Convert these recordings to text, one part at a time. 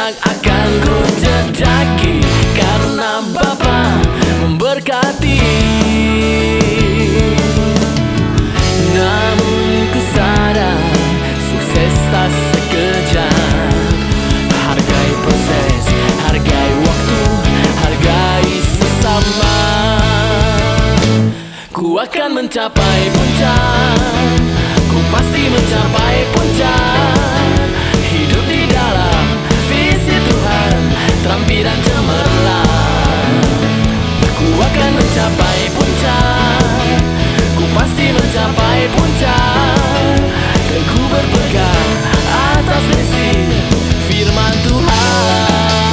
puncak akan ku jejaki, karena Bapa memberkati. Namun ku sadar sukses tak sekejap. Hargai proses, hargai waktu, hargai sesama. Ku akan mencapai puncak, ku pasti mencapai puncak. Hidup di dalam visi Tuhan, terampi dan cemerlang. Ku akan mencapai puncak, ku pasti mencapai puncak. Teguh berpegang atas prinsip firman Tuhan.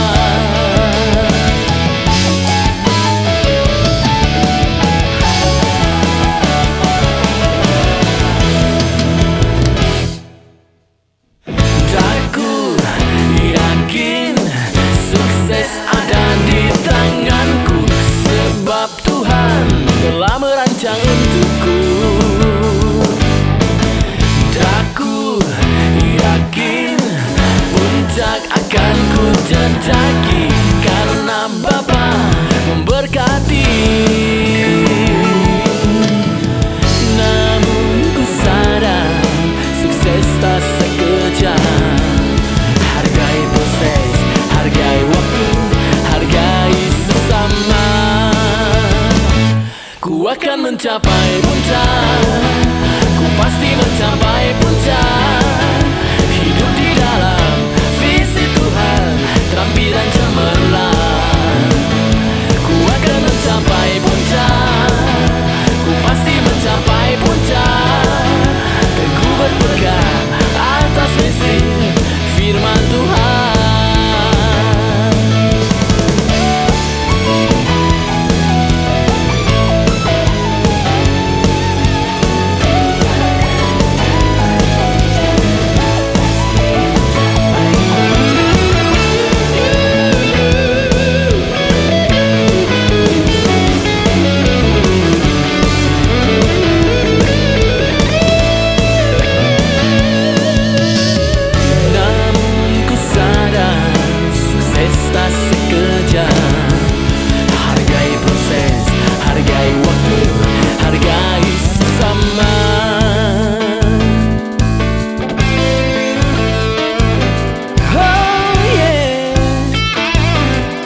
Aku yakin sukses ada di tanganku, sebab Tuhan telah merancang untukku. Aku yakin puncak akan ku jejaki, karena Bapa memberkati. Namun ku sadar sukses tak sekejap. Hargai proses, hargai waktu, hargai sesama. Ku akan mencapai puncak, ku pasti mencapai puncak. Hidup di dalam visi Tuhan, terampi dan cemerlang. Ku akan mencapai puncak, ku pasti mencapai puncak. Teguh berpegang atas misi firman Tuhan.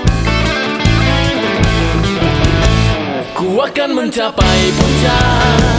Ku akan mencapai puncak,